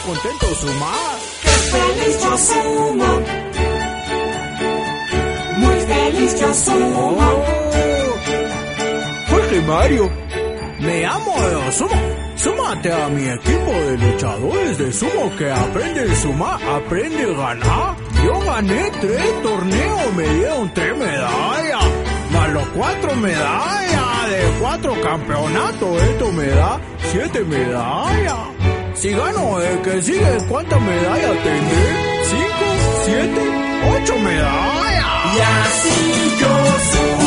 contento sumar. ¡Qué feliz yo sumo! Muy feliz yo sumo. Jorge Mario, me llamo Sumo. Súmate a mi equipo de luchadores de sumo que aprende a sumar, aprende a ganar. Yo gané 3 torneos, me dieron 3 medallas, más los 4 medallas de 4 campeonatos. Esto me da 7 medallas. Si gano el que sigue, ¿cuántas medallas tendré? 5, 7, 8 medallas. Y así yo sumo.